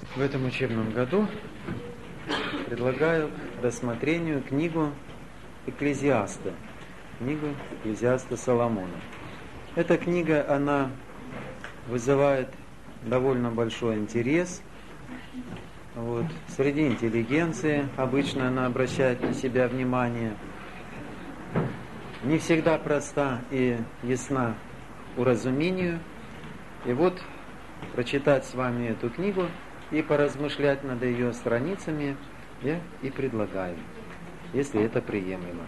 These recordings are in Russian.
В этом учебном году предлагаю к рассмотрению книгу Экклезиаста, книгу Экклезиаста Соломона. Эта книга, она вызывает довольно большой интерес. Среди интеллигенции обычно она обращает на себя внимание. Не всегда проста и ясна уразумению. И прочитать с вами эту книгу и поразмышлять над ее страницами я и предлагаю, если это приемлемо.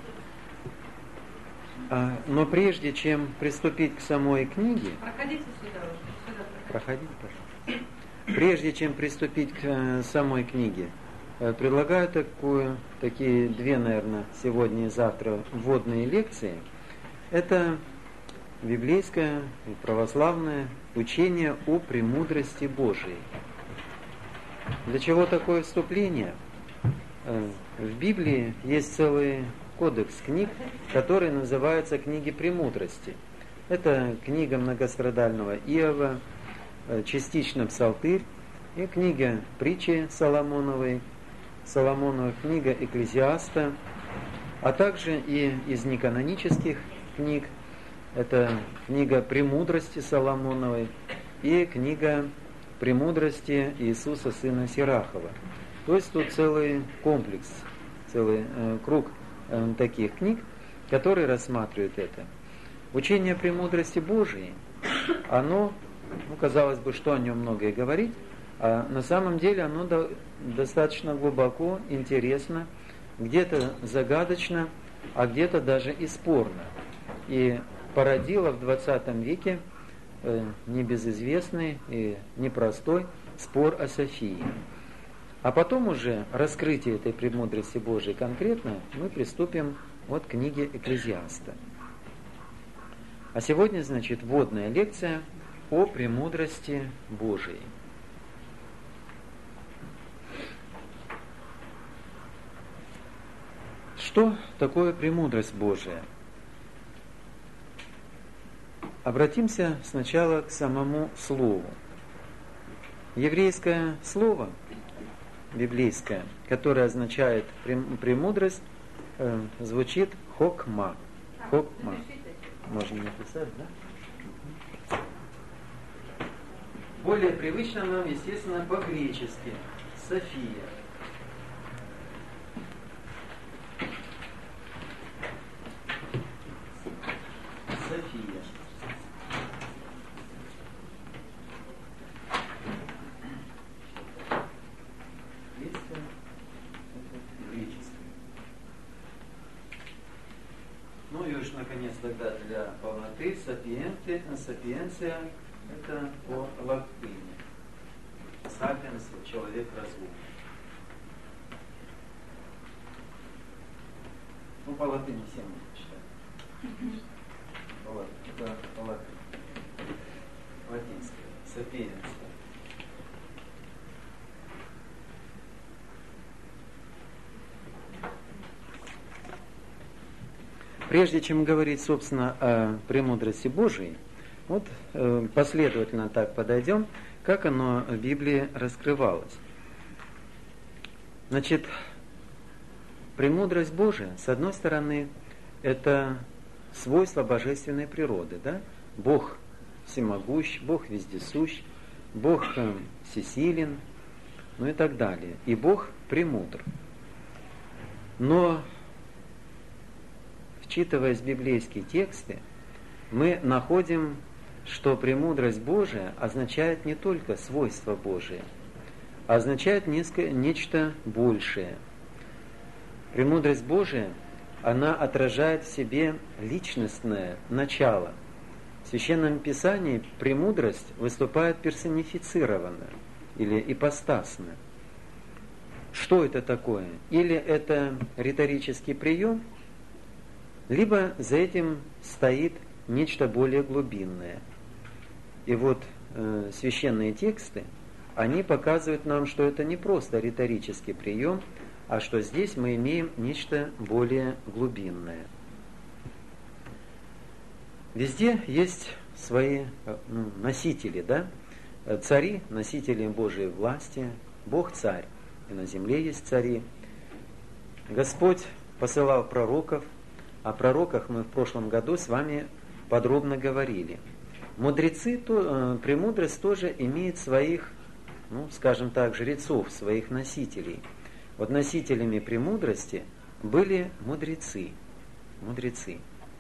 Но прежде чем приступить к самой книге... Проходите сюда. Проходите, пожалуйста. Прежде чем приступить к самой книге, предлагаю такие две, наверное, сегодня и завтра вводные лекции. Это библейское и православное учение о премудрости Божией. Для чего такое вступление? В Библии есть целый кодекс книг, который называется «Книги премудрости». Это книга многострадального Иова, частично Псалтырь, и книга притчи Соломоновой, книга Экклезиаста, а также и из неканонических книг. Это книга «Премудрости» Соломоновой и книга «Премудрости» Иисуса сына Сирахова. То есть тут целый комплекс, целый круг таких книг, которые рассматривают это. Учение премудрости Божией, оно, казалось бы, что о нем многое говорить, а на самом деле оно достаточно глубоко, интересно, где-то загадочно, а где-то даже и спорно. И породило в 20 веке небезызвестный и непростой спор о Софии. А потом уже раскрытие этой премудрости Божией конкретно мы приступим к книге Экклезиаста. А сегодня, вводная лекция о премудрости Божией. Что такое премудрость Божия? Обратимся сначала к самому слову. Еврейское слово, библейское, которое означает премудрость, звучит хокма. Хокма. Можно написать, да? Более привычно нам, естественно, по-гречески. София. София. Наконец, тогда для полноты сапиенция – это по латыни. Сапиенс – человек разумный. По латыни всем читать. По латыни. Латинское. Сапиенция. Прежде чем говорить, собственно, о премудрости Божией, последовательно так подойдем, как оно в Библии раскрывалось. Премудрость Божия, с одной стороны, это свойство божественной природы, да? Бог всемогущ, Бог вездесущ, Бог всесилен, и так далее. И Бог премудр. Но вчитываясь в библейские тексты, мы находим, что премудрость Божия означает не только свойство Божие, а означает нечто большее. Премудрость Божия, она отражает в себе личностное начало. В Священном Писании премудрость выступает персонифицированно или ипостасно. Что это такое? Или это риторический прием, либо за этим стоит нечто более глубинное. И священные тексты, они показывают нам, что это не просто риторический прием, а что здесь мы имеем нечто более глубинное. Везде есть свои носители, да? Цари, носители Божьей власти, Бог царь, и на земле есть цари. Господь посылал пророков, о пророках мы в прошлом году с вами подробно говорили. Мудрецы, премудрость тоже имеет своих, скажем так, жрецов, своих носителей. Вот носителями премудрости были мудрецы. Мудрецы.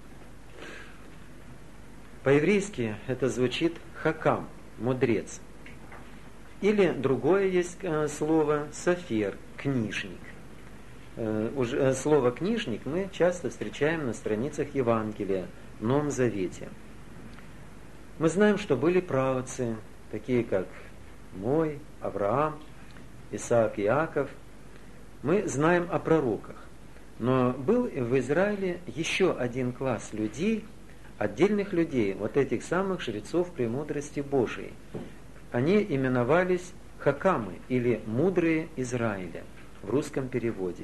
По-еврейски это звучит хакам, мудрец. Или другое есть слово софер, книжник. Слово книжник мы часто встречаем на страницах Евангелия в Новом Завете. Мы знаем, что были праотцы, такие как Ной, Авраам, Исаак, Иаков. Мы знаем о пророках. Но был в Израиле еще один класс людей, отдельных людей, вот этих самых жрецов премудрости Божией. Они именовались хакамы, или мудрые Израиля, в русском переводе.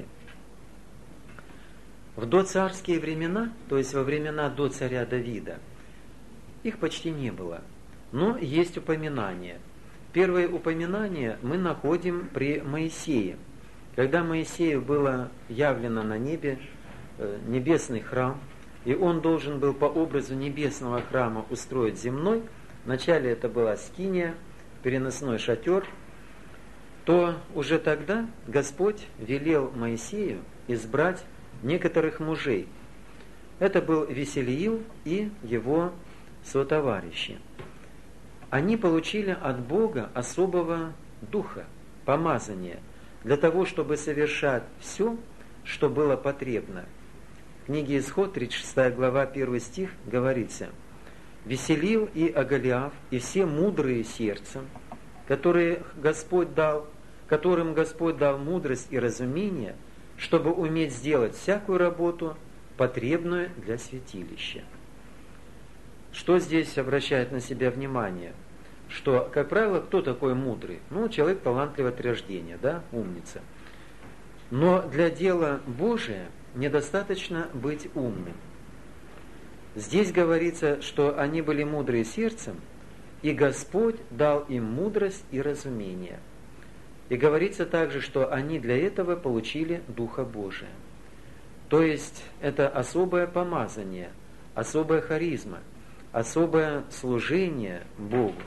В доцарские времена, то есть во времена до царя Давида, их почти не было. Но есть упоминания. Первое упоминание мы находим при Моисее. Когда Моисею было явлено на небе небесный храм, и он должен был по образу небесного храма устроить земной, вначале это была скиния, переносной шатер, то уже тогда Господь велел Моисею избрать некоторых мужей. Это был Веселиил и его сотоварищи. Они получили от Бога особого духа, помазания, для того, чтобы совершать все, что было потребно. В книге Исход, 36 глава, 1 стих, говорится: «Веселил и Оголиав, и все мудрые сердцем, которым Господь дал мудрость и разумение, чтобы уметь сделать всякую работу, потребную для святилища». Что здесь обращает на себя внимание? Что, как правило, кто такой мудрый? Человек талантливый от рождения, да, умница. Но для дела Божия недостаточно быть умным. Здесь говорится, что они были мудрые сердцем, и Господь дал им мудрость и разумение. И говорится также, что они для этого получили Духа Божия. То есть это особое помазание, особая харизма, особое служение Богу.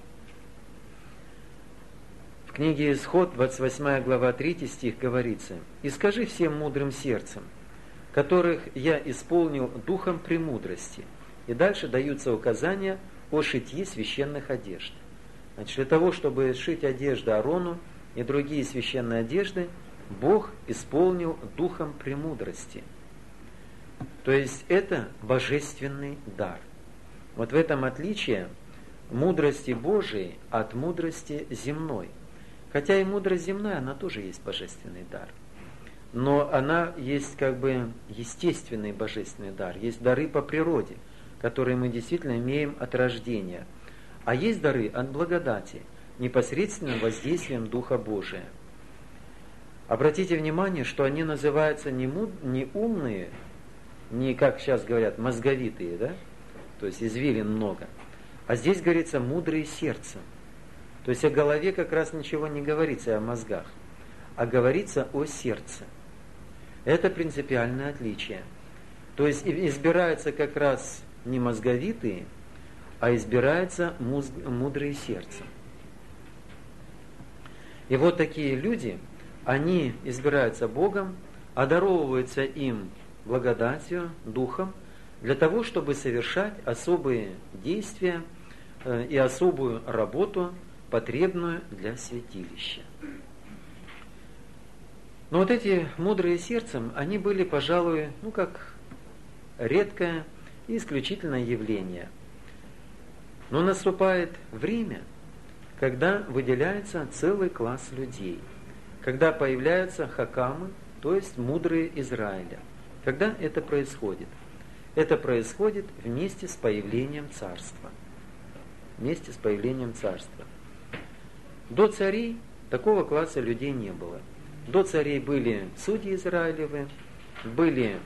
В книге Исход, 28 глава, 3 стих говорится: «И скажи всем мудрым сердцем, которых я исполнил духом премудрости». И дальше даются указания о шитье священных одежд. Значит, для того, чтобы сшить одежду Аарону и другие священные одежды, Бог исполнил духом премудрости. То есть это божественный дар. Вот в этом отличие мудрости Божией от мудрости земной. Хотя и мудрость земная, она тоже есть божественный дар. Но она есть как бы естественный божественный дар. Есть дары по природе, которые мы действительно имеем от рождения. А есть дары от благодати, непосредственным воздействием Духа Божия. Обратите внимание, что они называются не умные, не, как сейчас говорят, мозговитые, да? То есть извилин много. А здесь говорится мудрые сердцем. То есть о голове как раз ничего не говорится, о мозгах, а говорится о сердце. Это принципиальное отличие. То есть избираются как раз не мозговитые, а избираются мудрые сердцем. И вот такие люди, они избираются Богом, одаровываются им благодатью, духом, для того, чтобы совершать особые действия и особую работу, потребную для святилища. Но вот эти мудрые сердцем, они были, пожалуй, как редкое и исключительное явление. Но наступает время, когда выделяется целый класс людей, когда появляются хакамы, то есть мудрые Израиля. Когда это происходит? Это происходит вместе с появлением царства. Вместе с появлением царства. До царей такого класса людей не было. До царей были судьи Израилевы, были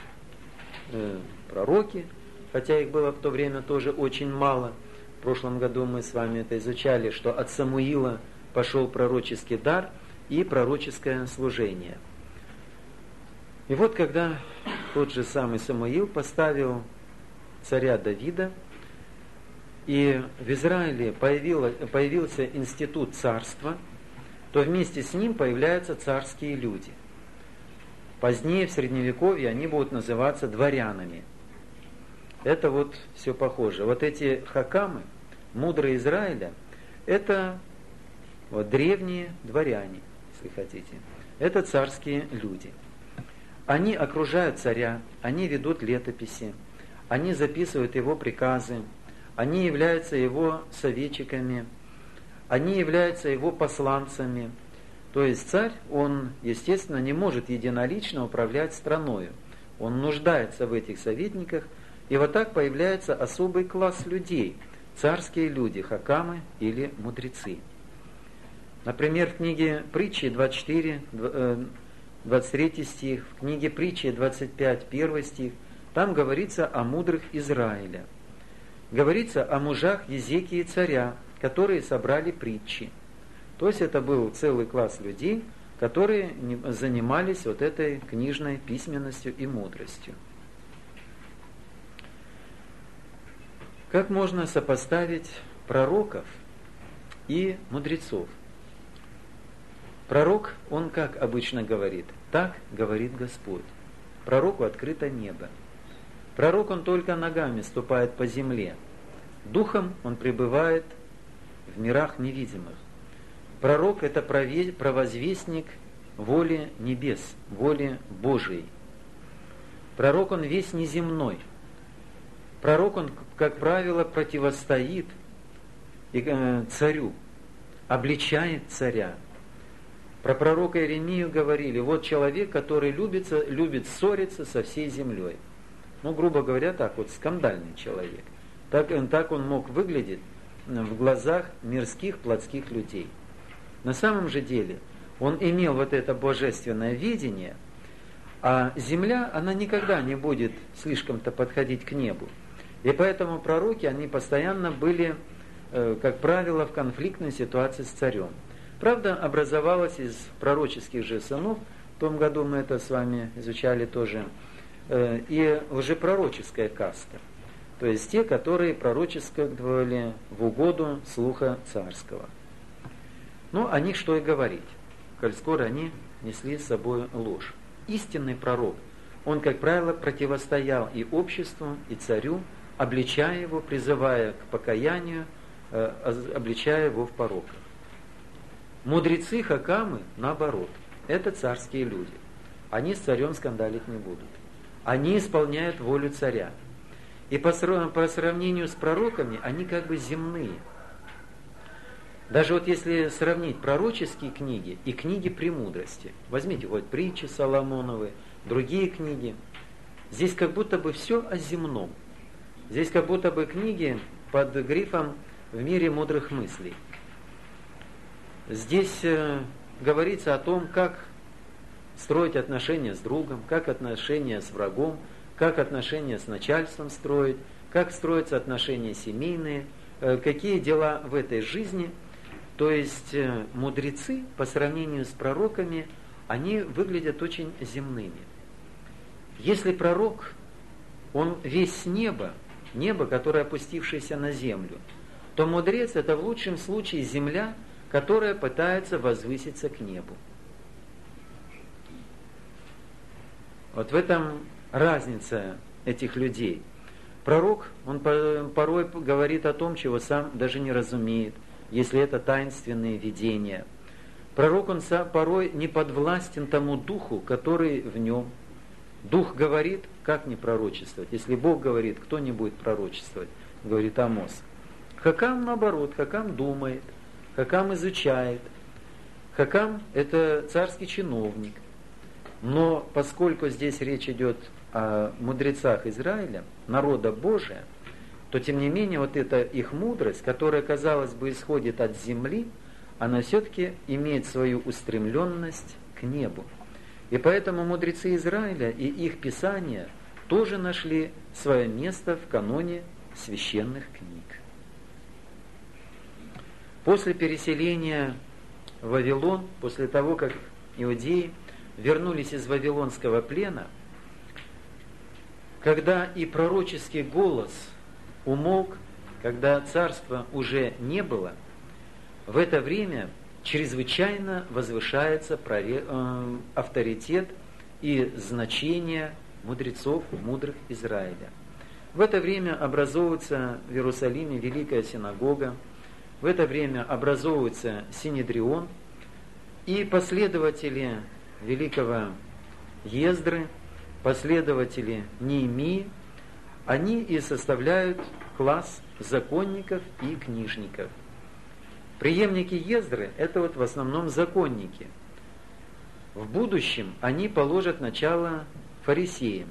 пророки, хотя их было в то время тоже очень мало. В прошлом году мы с вами это изучали, что от Самуила пошел пророческий дар и пророческое служение. И вот когда тот же самый Самуил поставил царя Давида, и в Израиле появился институт царства, то вместе с ним появляются царские люди. Позднее, в Средневековье, они будут называться дворянами. Это вот все похоже. Вот эти хакамы, мудрые Израиля, это вот древние дворяне, если хотите. Это царские люди. Они окружают царя, они ведут летописи, они записывают его приказы, они являются его советчиками, они являются его посланцами. То есть царь, он, естественно, не может единолично управлять страною. Он нуждается в этих советниках, и вот так появляется особый класс людей, царские люди, хакамы или мудрецы. Например, в книге Притчи 24, 23 стих, в книге Притчи 25, 1 стих, там говорится о мудрых Израиля. Говорится о мужах Езекии царя, которые собрали притчи. То есть это был целый класс людей, которые занимались вот этой книжной письменностью и мудростью. Как можно сопоставить пророков и мудрецов? Пророк, он как обычно говорит? Так говорит Господь. Пророку открыто небо. Пророк, он только ногами ступает по земле. Духом он пребывает в мирах невидимых. Пророк – это провозвестник воли небес, воли Божией. Пророк, он весь неземной. Пророк, он, как правило, противостоит царю, обличает царя. Про пророка Иеремию говорили, вот человек, который любит ссориться со всей землей. Ну, грубо говоря, так вот, скандальный человек. Так он мог выглядеть в глазах мирских, плотских людей. На самом же деле, он имел вот это божественное видение, а земля, она никогда не будет слишком-то подходить к небу. И поэтому пророки, они постоянно были, как правило, в конфликтной ситуации с царем. Правда, образовалась из пророческих же сынов, в том году мы это с вами изучали тоже, и лжепророческая каста. То есть те, которые пророчествовали в угоду слуха царского. Ну, о них что и говорить, коль скоро они несли с собой ложь. Истинный пророк, он, как правило, противостоял и обществу, и царю, обличая его, призывая к покаянию, обличая его в пороках. Мудрецы, хакамы, наоборот, это царские люди. Они с царем скандалить не будут. Они исполняют волю царя. И по сравнению с пророками, они как бы земные. Даже вот если сравнить пророческие книги и книги премудрости, возьмите вот притчи Соломоновы, другие книги, здесь как будто бы все о земном. Здесь как будто бы книги под грифом «В мире мудрых мыслей». Здесь говорится о том, как строить отношения с другом, как отношения с врагом, как отношения с начальством строить, как строятся отношения семейные, какие дела в этой жизни. То есть мудрецы по сравнению с пророками, они выглядят очень земными. Если пророк, он весь с неба, небо, которое опустившееся на землю, то мудрец – это в лучшем случае земля, которая пытается возвыситься к небу. Вот в этом разница этих людей. Пророк, он порой говорит о том, чего сам даже не разумеет, если это таинственные видения. Пророк, он порой не подвластен тому духу, который в нем. Дух говорит, как не пророчествовать? Если Бог говорит, кто не будет пророчествовать? Говорит Амос. Хакам наоборот, Хакам думает, Хакам изучает. Хакам – это царский чиновник. Но поскольку здесь речь идет о мудрецах Израиля, народа Божия, то тем не менее вот эта их мудрость, которая, казалось бы, исходит от земли, она все-таки имеет свою устремленность к небу. И поэтому мудрецы Израиля и их писания тоже нашли свое место в каноне священных книг. После переселения в Вавилон, после того, как иудеи вернулись из вавилонского плена, когда и пророческий голос умолк, когда царства уже не было, в это время чрезвычайно возвышается авторитет и значение мудрецов, мудрых Израиля. В это время образовывается в Иерусалиме Великая Синагога, в это время образовывается Синедрион, и последователи великого Ездры, последователи Неемии, они и составляют класс законников и книжников. Преемники Ездры – это вот в основном законники. В будущем они положат начало фарисеям,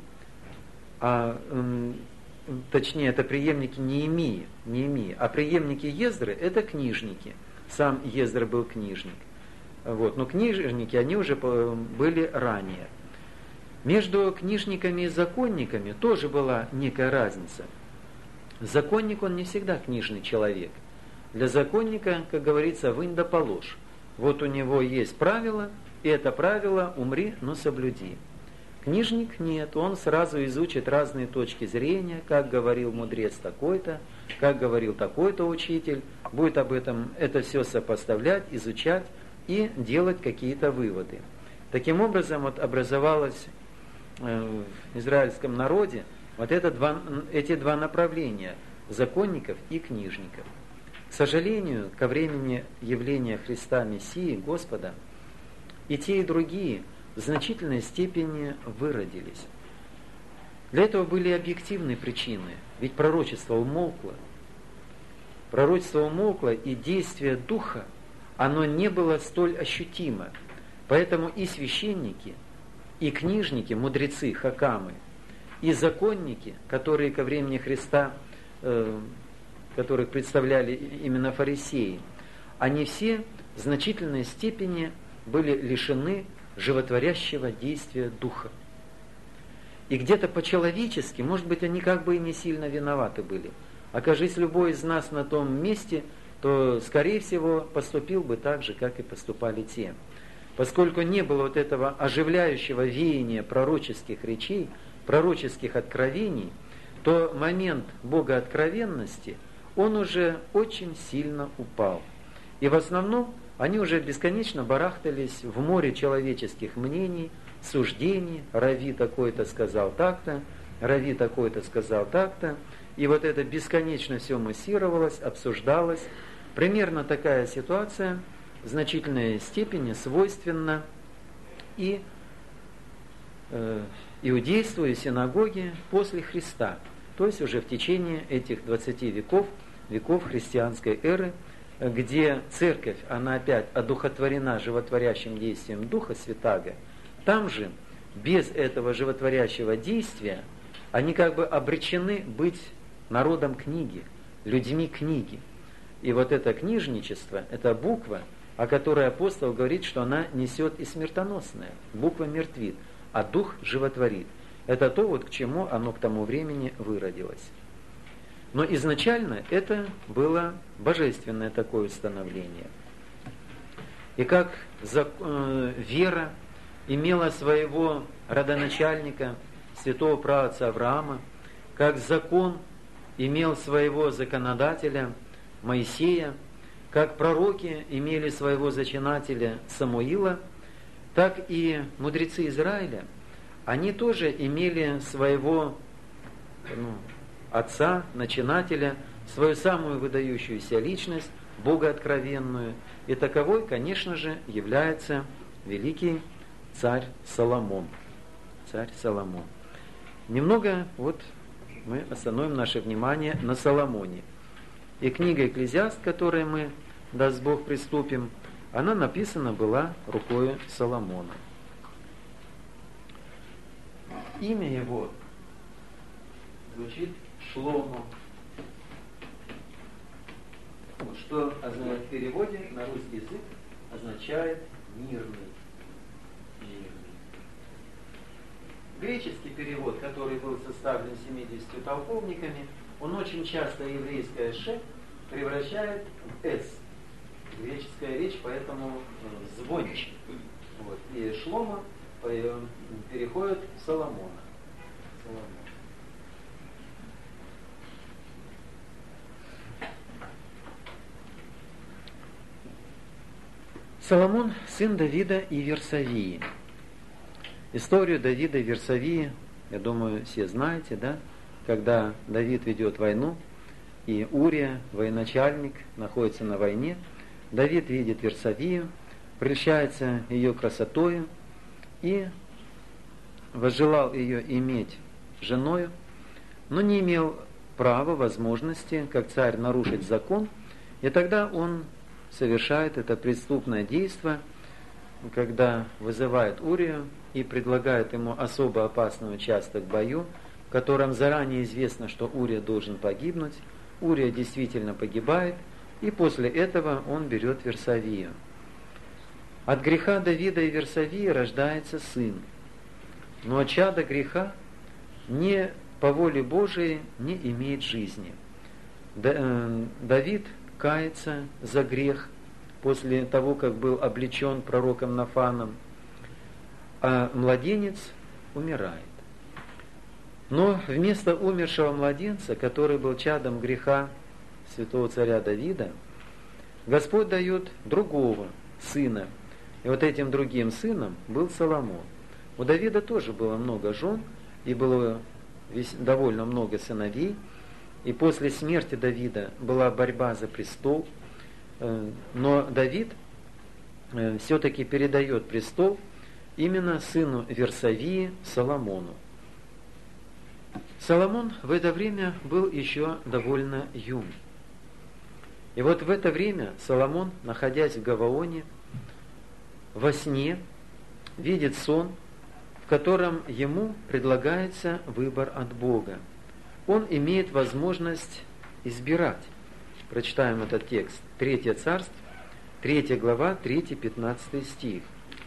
точнее, это преемники Неемии, а преемники Ездры – это книжники. Сам Ездра был книжник. Вот. Но книжники, они уже были ранее. Между книжниками и законниками тоже была некая разница. Законник, он не всегда книжный человек. Для законника, как говорится, вынь да положь. Вот у него есть правило, и это правило умри, но соблюди. Книжник нет, он сразу изучит разные точки зрения, как говорил мудрец такой-то, как говорил такой-то учитель, будет об этом это все сопоставлять, изучать и делать какие-то выводы. Таким образом, вот образовалось в израильском народе вот эти два направления – законников и книжников. К сожалению, ко времени явления Христа Мессии, Господа, и те, и другие в значительной степени выродились. Для этого были объективные причины, ведь пророчество умолкло. Пророчество умолкло, и действие Духа, оно не было столь ощутимо. Поэтому и священники, и книжники, мудрецы, хакамы, и законники, которые ко времени Христа, которых представляли именно фарисеи, они все в значительной степени были лишены животворящего действия Духа. И где-то по-человечески, может быть, они как бы и не сильно виноваты были. Окажись любой из нас на том месте, то, скорее всего, поступил бы так же, как и поступали те. Поскольку не было вот этого оживляющего веяния пророческих речей, пророческих откровений, то момент богооткровенности, он уже очень сильно упал. И в основном они уже бесконечно барахтались в море человеческих мнений, суждений. Рави такой-то сказал так-то, Рави такой-то сказал так-то. И вот это бесконечно все муссировалось, обсуждалось. Примерно такая ситуация в значительной степени свойственна и иудейству, и синагоге после Христа. То есть уже в течение этих 20 веков христианской эры, где церковь, она опять одухотворена животворящим действием Духа Святаго, там же, без этого животворящего действия, они как бы обречены быть народом книги, людьми книги. И вот это книжничество, это буква, о которой апостол говорит, что она несет и смертоносное. Буква мертвит, а дух животворит. Это то, вот к чему оно к тому времени выродилось. Но изначально это было божественное такое установление. И как вера имела своего родоначальника, святого праотца Авраама, как закон имел своего законодателя Моисея, как пророки имели своего зачинателя Самуила, так и мудрецы Израиля, они тоже имели своего отца, начинателя, свою самую выдающуюся личность, богооткровенную. И таковой, конечно же, является великий царь Соломон. Царь Соломон. Немного вот мы остановим наше внимание на Соломоне. И книга «Экклезиаст», к которой мы, даст Бог, приступим, она написана была рукой Соломона. Имя его звучит Шломо, что в переводе на русский язык означает «мирный». Греческий перевод, который был составлен 70 толковниками, он очень часто еврейское «ш» превращает в «с». Греческая речь поэтому звонче. Вот. И Шломо переходит в Соломона. Соломон – сын Давида и Версавии. Историю Давида и Версавии, я думаю, все знаете, да? Когда Давид ведет войну, и Урия, военачальник, находится на войне, Давид видит Версавию, прельщается ее красотою и возжелал ее иметь женою, но не имел права, возможности, как царь, нарушить закон, и тогда он совершает это преступное действие, когда вызывает Урию и предлагает ему особо опасный участок в бою, в котором заранее известно, что Урия должен погибнуть. Урия действительно погибает, и после этого он берет Версавию. От греха Давида и Версавии рождается сын, но от чада греха не по воле Божией не имеет жизни. Давид кается за грех после того, как был облечен пророком Нафаном, а младенец умирает. Но вместо умершего младенца, который был чадом греха святого царя Давида, Господь дает другого сына. И вот этим другим сыном был Соломон. У Давида тоже было много жен, и было довольно много сыновей. И после смерти Давида была борьба за престол, но Давид все-таки передает престол именно сыну Версавии Соломону. Соломон в это время был еще довольно юн. И вот в это время Соломон, находясь в Гаваоне, во сне видит сон, в котором ему предлагается выбор от Бога. Он имеет возможность избирать. Прочитаем этот текст. 3 Царств, 3 глава, 3-15 стих.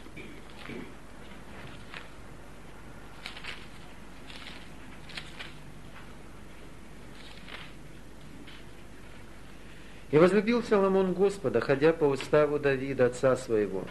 «И возлюбил Соломон Господа, ходя по уставу Давида, отца своего.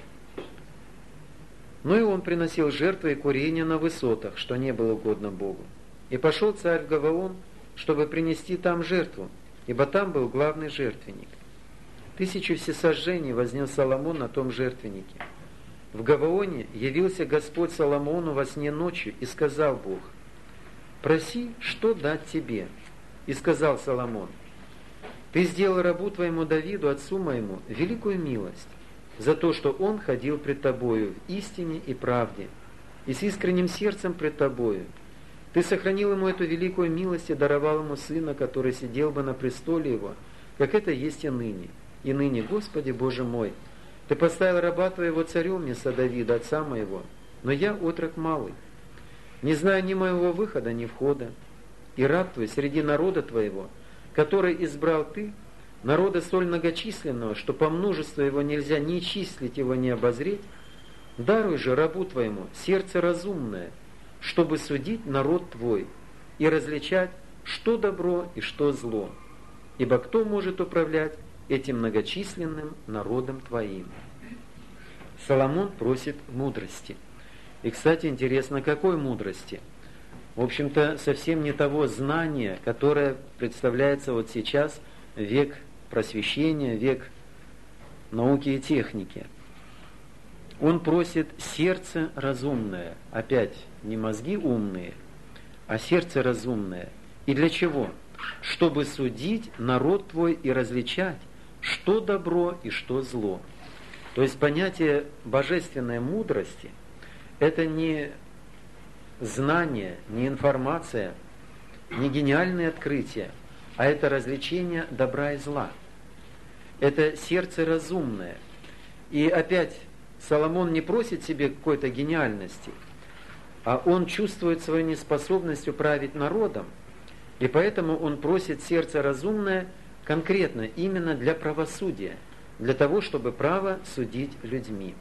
Но и он приносил жертвы и курения на высотах, что не было угодно Богу. И пошел царь в Гаваон, чтобы принести там жертву, ибо там был главный жертвенник. 1000 всесожжений вознес Соломон на том жертвеннике. В Гаваоне явился Господь Соломону во сне ночью, и сказал Бог: проси, что дать тебе. И сказал Соломон: ты сделал рабу твоему Давиду, отцу моему, великую милость, за то, что он ходил пред тобою в истине и правде, и с искренним сердцем пред тобою. Ты сохранил ему эту великую милость и даровал ему сына, который сидел бы на престоле его, как это есть и ныне. И ныне, Господи Боже мой, ты поставил раба твоего царем вместо Давида, отца моего, но я отрок малый, не знаю ни моего выхода, ни входа, и раб твой среди народа твоего, который избрал ты, народа столь многочисленного, что по множеству его нельзя ни числить его, ни обозреть, даруй же рабу твоему сердце разумное, чтобы судить народ твой и различать, что добро и что зло. Ибо кто может управлять этим многочисленным народом твоим?» Соломон просит мудрости. И, кстати, интересно, какой мудрости? В общем-то, совсем не того знания, которое представляется вот сейчас, век просвещения, век науки и техники. Он просит сердце разумное. Опять, не мозги умные, а сердце разумное. И для чего? Чтобы судить народ твой и различать, что добро и что зло. То есть понятие божественной мудрости – это не знание, не информация, не гениальные открытия, а это развлечение добра и зла. Это сердце разумное. И опять, Соломон не просит себе какой-то гениальности, а он чувствует свою неспособность управить народом, и поэтому он просит сердце разумное конкретно именно для правосудия, для того, чтобы право судить людьми.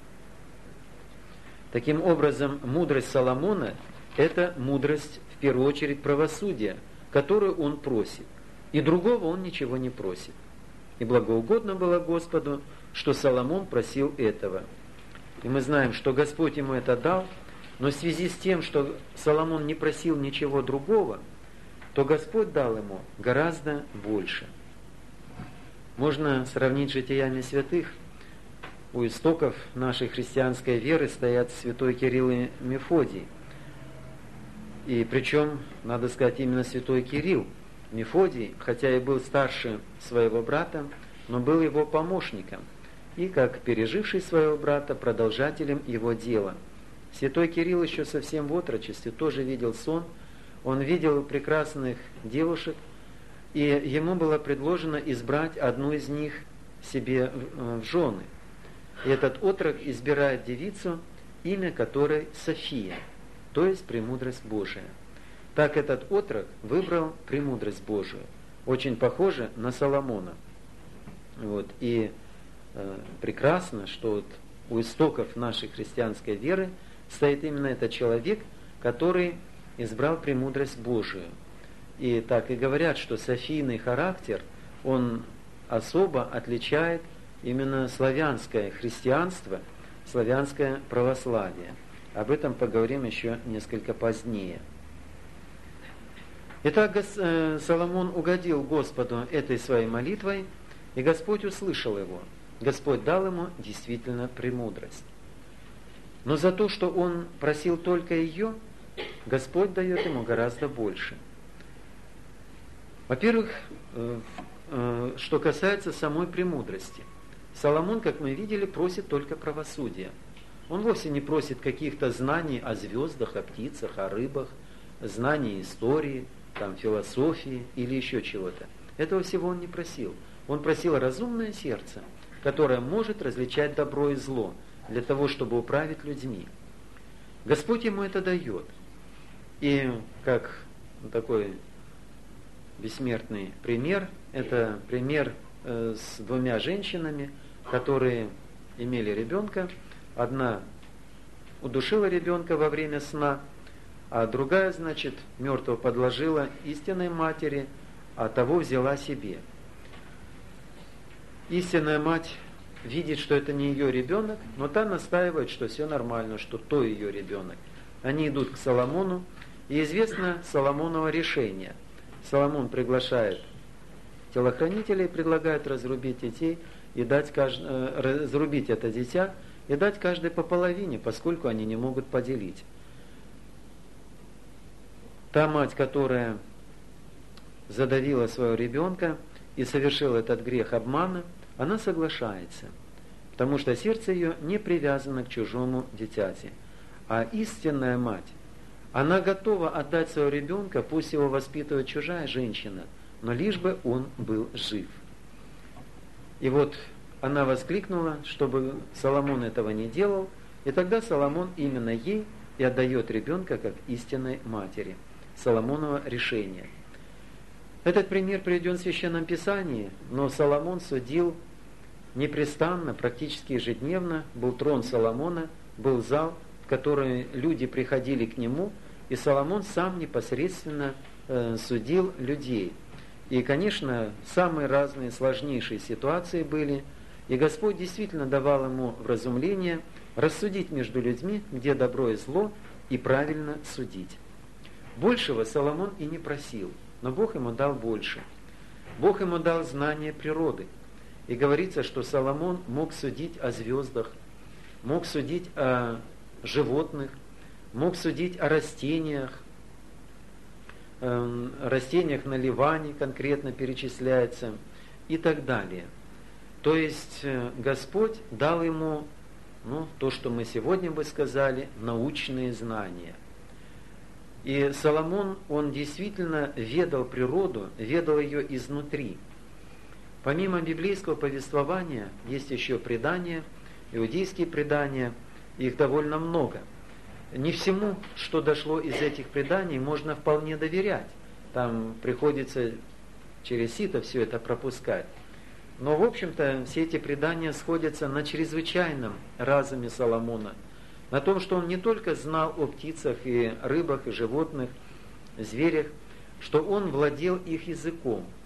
Таким образом, мудрость Соломона – это мудрость, в первую очередь, правосудия, которую он просит. И другого он ничего не просит. и благоугодно было Господу, что Соломон просил этого. И мы знаем, что Господь ему это дал, но в связи с тем, что Соломон не просил ничего другого, то Господь дал ему гораздо больше. Можно сравнить с житиями святых. У истоков нашей христианской веры стоят святой Кирилл и Мефодий. И причем, надо сказать, именно святой Кирилл. Мефодий, хотя и был старше своего брата, но был его помощником и, как переживший своего брата, продолжателем его дела. Святой Кирилл еще совсем в отрочестве тоже видел сон. Он видел прекрасных девушек, и ему было предложено избрать одну из них себе в жены. И этот отрок избирает девицу, имя которой София, то есть премудрость Божия. Так этот отрок выбрал премудрость Божию. Очень похоже на Соломона. И прекрасно, что у истоков нашей христианской веры стоит именно этот человек, который избрал премудрость Божию. И так и говорят, что софийный характер, он особо отличает именно славянское христианство, славянское православие. Об этом поговорим еще несколько позднее. Итак, Соломон угодил Господу этой своей молитвой, и Господь услышал его. Господь дал ему действительно премудрость. Но за то, что он просил только ее, Господь дает ему гораздо больше. Во-первых, что касается самой премудрости. Соломон, как мы видели, просит только правосудия. Он вовсе не просит каких-то знаний о звездах, о птицах, о рыбах, знаний истории, философии или еще чего-то. Этого всего он не просил. Он просил разумное сердце, которое может различать добро и зло, для того, чтобы управить людьми. Господь ему это дает. И как такой бессмертный пример, это пример с двумя женщинами, которые имели ребенка. Одна удушила ребенка во время сна, а другая, мертвого подложила истинной матери, а того взяла себе. Истинная мать видит, что это не ее ребенок, но та настаивает, что все нормально, что то ее ребенок. Они идут к Соломону, и известно Соломоново решение. Соломон приглашает телохранителей, предлагает разрубить детей и разрубить это дитя и дать каждой по половине, поскольку они не могут поделить. Та мать, которая задавила своего ребенка и совершила этот грех обмана, она соглашается, потому что сердце ее не привязано к чужому дитяти. А истинная мать, она готова отдать своего ребенка, пусть его воспитывает чужая женщина, но лишь бы он был жив. И она воскликнула, чтобы Соломон этого не делал, и тогда Соломон именно ей и отдает ребенка как истинной матери. Соломоново решение. Этот пример приведен в Священном Писании, но Соломон судил непрестанно, практически ежедневно. Был трон Соломона, был зал, в который люди приходили к нему, и Соломон сам непосредственно судил людей. И, конечно, самые разные сложнейшие ситуации были, и Господь действительно давал ему вразумление рассудить между людьми, где добро и зло, и правильно судить. Большего Соломон и не просил, но Бог ему дал больше. Бог ему дал знание природы. И говорится, что Соломон мог судить о звездах, мог судить о животных, мог судить о растениях. Растениях на Ливане конкретно перечисляется и так далее. То есть Господь дал ему, то, что мы сегодня бы сказали, научные знания. И Соломон, он действительно ведал природу, ведал ее изнутри. Помимо библейского повествования, есть еще предания, иудейские предания, их довольно много. Не всему, что дошло из этих преданий, можно вполне доверять. Там приходится через сито все это пропускать. Но, в общем-то, все эти предания сходятся на чрезвычайном разуме Соломона, на том, что он не только знал о птицах и рыбах, и животных, зверях, что он владел их языком.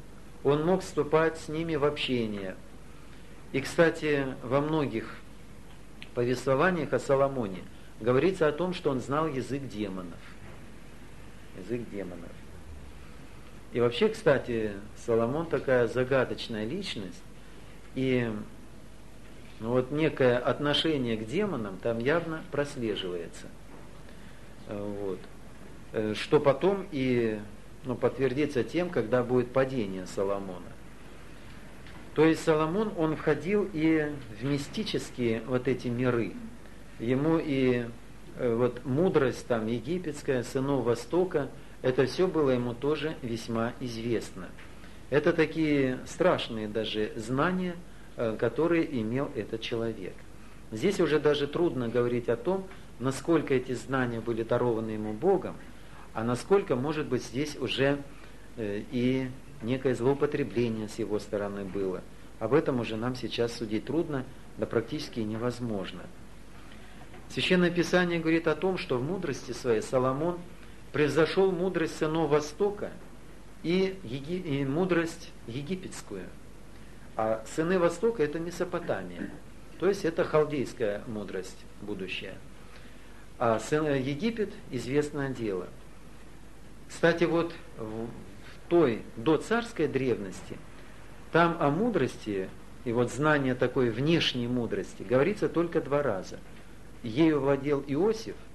он мог вступать с ними в общение. И, кстати, во многих повествованиях о Соломоне говорится о том, что он знал язык демонов. Язык демонов. И вообще, кстати, Соломон такая загадочная личность, и вот некое отношение к демонам там явно прослеживается. Вот. Что потом и подтвердится тем, когда будет падение Соломона. То есть Соломон, он входил и в мистические вот эти миры. Ему и вот мудрость там египетская, сынов Востока, это все было ему тоже весьма известно. Это такие страшные даже знания, которые имел этот человек. Здесь уже даже трудно говорить о том, насколько эти знания были дарованы ему Богом, а насколько, может быть, здесь уже и некое злоупотребление с его стороны было. Об этом уже нам сейчас судить трудно, да практически невозможно. Священное Писание говорит о том, что в мудрости своей Соломон превзошел мудрость сынов Востока и мудрость египетскую. А сыны Востока – это Месопотамия, то есть это халдейская мудрость будущая. А Египет – известное дело. Кстати, вот в той доцарской древности, там о мудрости и вот знание такой внешней мудрости говорится только 2 раза. Ею владел Иосиф